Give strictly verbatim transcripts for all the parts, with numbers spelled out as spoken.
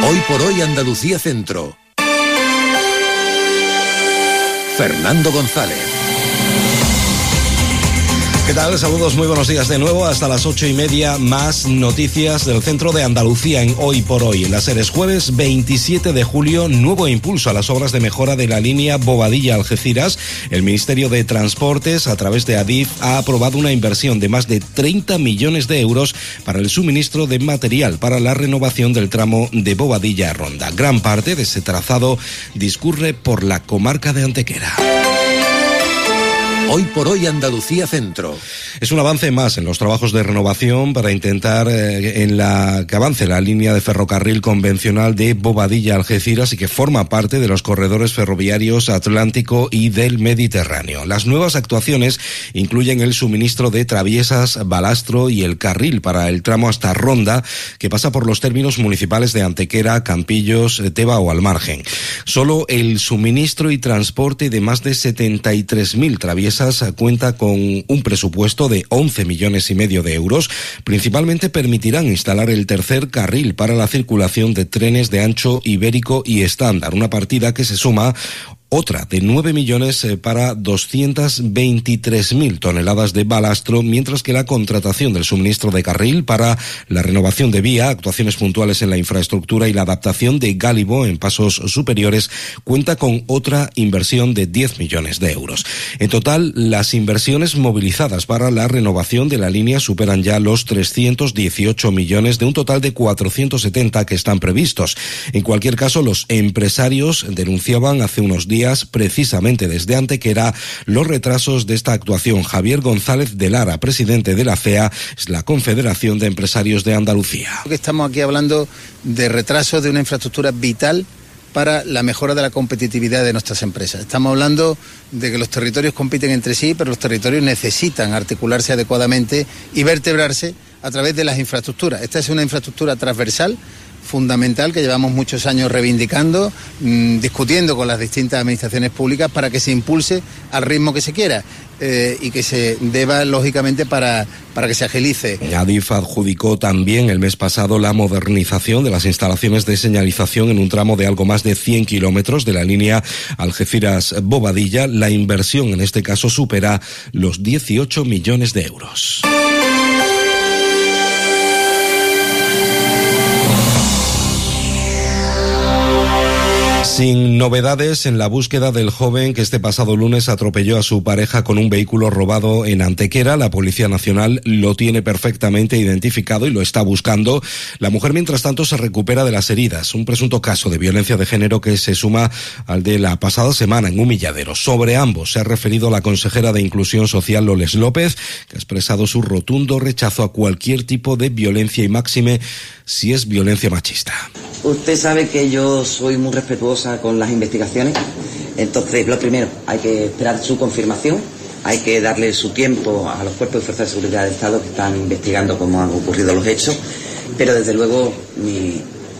Hoy por hoy Andalucía Centro. Fernando González. ¿Qué tal? Saludos, muy buenos días de nuevo. Hasta las ocho y media, más noticias del centro de Andalucía en Hoy por Hoy. En la SER es jueves veintisiete de julio, nuevo impulso a las obras de mejora de la línea Bobadilla-Algeciras. El Ministerio de Transportes, a través de Adif, ha aprobado una inversión de más de treinta millones de euros para el suministro de material para la renovación del tramo de Bobadilla a Ronda. Gran parte de ese trazado discurre por la comarca de Antequera. Hoy por hoy Andalucía Centro. Es un avance más en los trabajos de renovación para intentar eh, en la que avance la línea de ferrocarril convencional de Bobadilla-Algeciras y que forma parte de los corredores ferroviarios Atlántico y del Mediterráneo. Las nuevas actuaciones incluyen el suministro de traviesas, balastro y el carril para el tramo hasta Ronda, que pasa por los términos municipales de Antequera, Campillos, Teba o Almargen. Solo el suministro y transporte de más de setenta y tres mil traviesas cuenta con un presupuesto de once millones y medio de euros. Principalmente permitirán instalar el tercer carril para la circulación de trenes de ancho ibérico y estándar, una partida que se suma otra de nueve millones para doscientas veintitrés mil toneladas de balastro, mientras que la contratación del suministro de carril para la renovación de vía, actuaciones puntuales en la infraestructura y la adaptación de gálibo en pasos superiores cuenta con otra inversión de diez millones de euros. En total, las inversiones movilizadas para la renovación de la línea superan ya los trescientos dieciocho millones de un total de cuatrocientos setenta que están previstos. En cualquier caso, los empresarios denunciaban hace unos días precisamente desde Antequera los retrasos de esta actuación. Javier González de Lara, presidente de la C E A, es la Confederación de Empresarios de Andalucía. Estamos aquí hablando de retrasos de una infraestructura vital para la mejora de la competitividad de nuestras empresas. Estamos hablando de que los territorios compiten entre sí, pero los territorios necesitan articularse adecuadamente y vertebrarse a través de las infraestructuras. Esta es una infraestructura transversal, fundamental, que llevamos muchos años reivindicando, mmm, discutiendo con las distintas administraciones públicas para que se impulse al ritmo que se quiera eh, y que se deba, lógicamente, para, para que se agilice. Adif adjudicó también el mes pasado la modernización de las instalaciones de señalización en un tramo de algo más de cien kilómetros de la línea Algeciras-Bobadilla. La inversión en este caso supera los dieciocho millones de euros. Sin novedades en la búsqueda del joven que este pasado lunes atropelló a su pareja con un vehículo robado en Antequera. La Policía Nacional lo tiene perfectamente identificado y lo está buscando. La mujer, mientras tanto, se recupera de las heridas. Un presunto caso de violencia de género que se suma al de la pasada semana en Humilladero. Sobre ambos se ha referido la consejera de Inclusión Social, Loles López, que ha expresado su rotundo rechazo a cualquier tipo de violencia y máxime si es violencia machista. Usted sabe que yo soy muy respetuosa con las investigaciones, entonces lo primero, hay que esperar su confirmación, hay que darle su tiempo a los cuerpos y fuerzas de seguridad del Estado que están investigando cómo han ocurrido los hechos, pero desde luego mi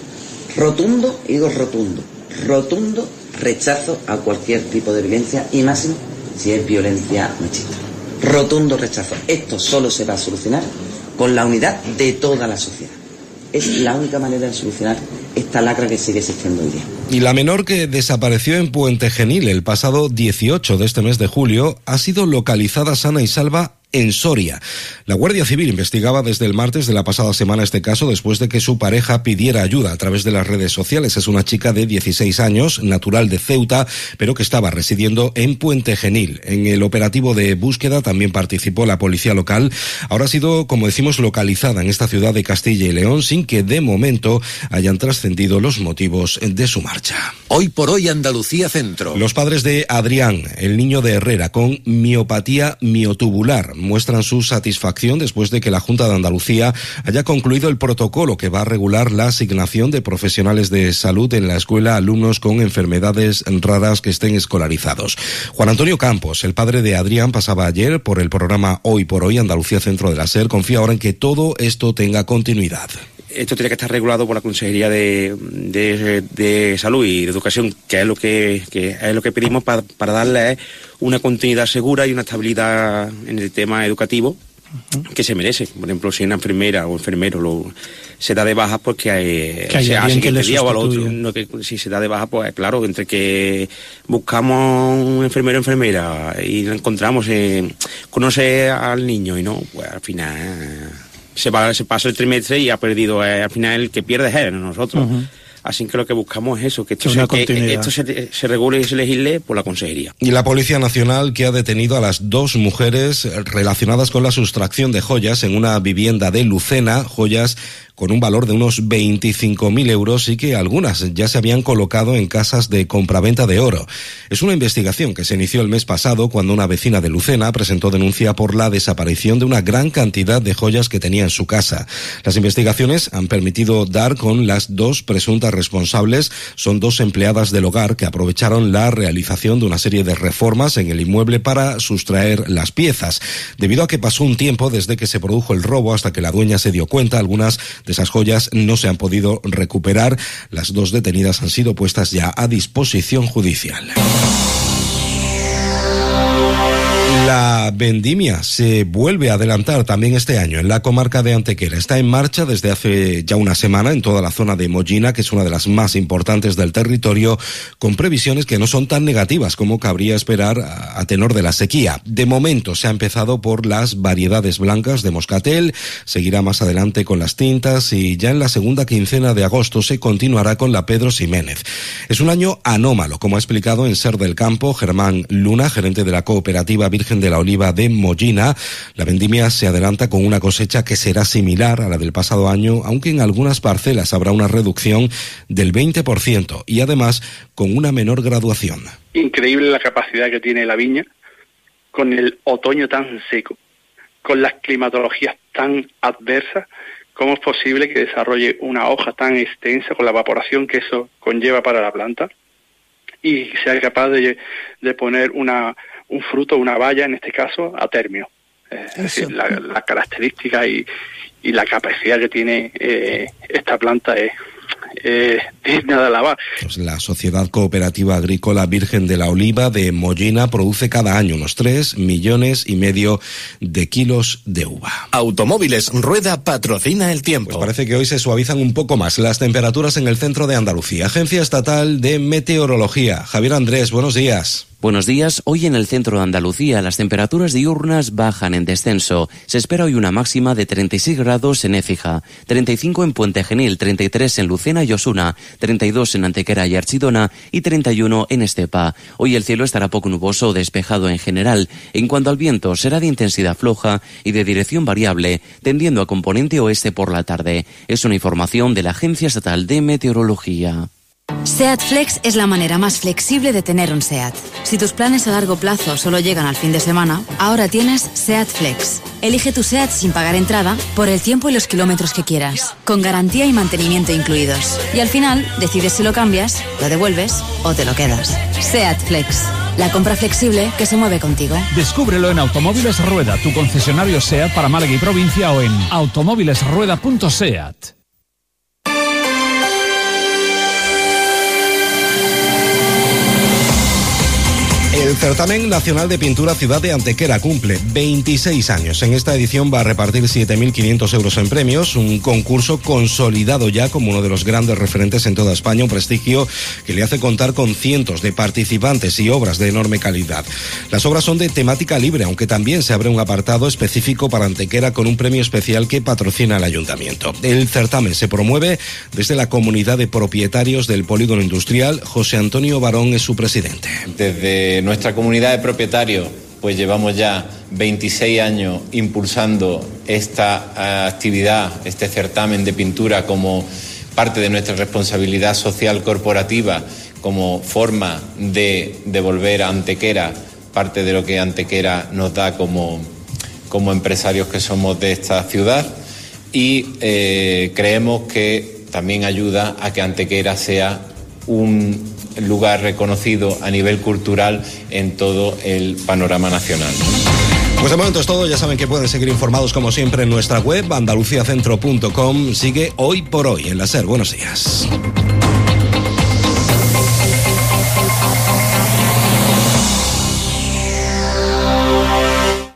rotundo, y digo rotundo, rotundo rechazo a cualquier tipo de violencia y máximo si es violencia machista. Rotundo rechazo. Esto solo se va a solucionar con la unidad de toda la sociedad. Es la única manera de solucionar esta lacra que sigue existiendo hoy día. Y la menor que desapareció en Puente Genil el pasado dieciocho de este mes de julio ha sido localizada sana y salva en Soria. La Guardia Civil investigaba desde el martes de la pasada semana este caso después de que su pareja pidiera ayuda a través de las redes sociales. Es una chica de dieciséis años, natural de Ceuta, pero que estaba residiendo en Puente Genil. En el operativo de búsqueda también participó la policía local. Ahora ha sido, como decimos, localizada en esta ciudad de Castilla y León sin que de momento hayan trascendido los motivos de su marcha. Hoy por hoy Andalucía Centro. Los padres de Adrián, el niño de Herrera, con miopatía miotubular, muestran su satisfacción después de que la Junta de Andalucía haya concluido el protocolo que va a regular la asignación de profesionales de salud en la escuela a alumnos con enfermedades raras que estén escolarizados. Juan Antonio Campos, el padre de Adrián, pasaba ayer por el programa Hoy por Hoy Andalucía Centro de la SER. Confía ahora en que todo esto tenga continuidad. Esto tiene que estar regulado por la Consejería de, de, de Salud y de Educación, que es lo que, que es lo que pedimos para, para darle una continuidad segura y una estabilidad en el tema educativo que se merece. Por ejemplo, si una enfermera o enfermero lo, se da de baja, pues que, hay, que se hace que le este día o al otro. No, que, si se da de baja, pues claro, entre que buscamos un enfermero o enfermera y lo encontramos, eh, conoce al niño y no, pues al final eh, se va se pasa el trimestre y ha perdido, eh, al final el que pierde es él, no nosotros. Uh-huh. Así que lo que buscamos es eso, que esto, se, que esto se, se regule y se legisle por la Consejería. Y la Policía Nacional, que ha detenido a las dos mujeres relacionadas con la sustracción de joyas en una vivienda de Lucena, joyas con un valor de unos veinticinco mil euros y que algunas ya se habían colocado en casas de compraventa de oro. Es una investigación que se inició el mes pasado cuando una vecina de Lucena presentó denuncia por la desaparición de una gran cantidad de joyas que tenía en su casa. Las investigaciones han permitido dar con las dos presuntas responsables. Son dos empleadas del hogar que aprovecharon la realización de una serie de reformas en el inmueble para sustraer las piezas. Debido a que pasó un tiempo desde que se produjo el robo hasta que la dueña se dio cuenta, algunas de esas joyas no se han podido recuperar. Las dos detenidas han sido puestas ya a disposición judicial. La vendimia se vuelve a adelantar también este año en la comarca de Antequera. Está en marcha desde hace ya una semana en toda la zona de Mollina, que es una de las más importantes del territorio, con previsiones que no son tan negativas como cabría esperar a, a tenor de la sequía. De momento se ha empezado por las variedades blancas de moscatel, seguirá más adelante con las tintas y ya en la segunda quincena de agosto se continuará con la Pedro Ximénez. Es un año anómalo, como ha explicado en Ser del Campo Germán Luna, gerente de la cooperativa Virgen de la Oliva de Mollina. La vendimia se adelanta con una cosecha que será similar a la del pasado año, aunque en algunas parcelas habrá una reducción del veinte por ciento y además con una menor graduación. Increíble la capacidad que tiene la viña con el otoño tan seco, con las climatologías tan adversas. ¿Cómo es posible que desarrolle una hoja tan extensa con la evaporación que eso conlleva para la planta y sea capaz de, de poner una un fruto, una baya, en este caso, a término? Es decir, la, la característica y, y la capacidad que tiene eh, esta planta es eh, digna de alabar. Pues la Sociedad Cooperativa Agrícola Virgen de la Oliva de Mollina produce cada año unos tres millones y medio de kilos de uva. Automóviles Rueda patrocina el tiempo. Pues parece que hoy se suavizan un poco más las temperaturas en el centro de Andalucía. Agencia Estatal de Meteorología. Javier Andrés, buenos días. Buenos días. Hoy en el centro de Andalucía las temperaturas diurnas bajan en descenso. Se espera hoy una máxima de treinta y seis grados en Écija, treinta y cinco en Puente Genil, treinta y tres en Lucena y Osuna, treinta y dos en Antequera y Archidona y treinta y uno en Estepa. Hoy el cielo estará poco nuboso o despejado en general. En cuanto al viento, será de intensidad floja y de dirección variable, tendiendo a componente oeste por la tarde. Es una información de la Agencia Estatal de Meteorología. SEAT Flex es la manera más flexible de tener un SEAT. Si tus planes a largo plazo solo llegan al fin de semana, ahora tienes SEAT Flex. Elige tu SEAT sin pagar entrada, por el tiempo y los kilómetros que quieras, con garantía y mantenimiento incluidos. Y al final, decides si lo cambias, lo devuelves o te lo quedas. SEAT Flex. La compra flexible que se mueve contigo. Descúbrelo en Automóviles Rueda, tu concesionario SEAT para Málaga y provincia, o en automóviles rueda punto seat. El Certamen Nacional de Pintura Ciudad de Antequera cumple veintiséis años. En esta edición va a repartir siete mil quinientos euros en premios, un concurso consolidado ya como uno de los grandes referentes en toda España, un prestigio que le hace contar con cientos de participantes y obras de enorme calidad. Las obras son de temática libre, aunque también se abre un apartado específico para Antequera con un premio especial que patrocina el Ayuntamiento. El certamen se promueve desde la comunidad de propietarios del polígono industrial. José Antonio Barón es su presidente. Desde nuestra comunidad de propietarios, pues llevamos ya veintiséis años impulsando esta uh, actividad, este certamen de pintura como parte de nuestra responsabilidad social corporativa, como forma de devolver a Antequera parte de lo que Antequera nos da como, como empresarios que somos de esta ciudad, y eh, creemos que también ayuda a que Antequera sea un lugar reconocido a nivel cultural en todo el panorama nacional. Pues de momento es todo. Ya saben que pueden seguir informados como siempre en nuestra web andalucía centro punto com. Sigue Hoy por Hoy en la SER. Buenos días.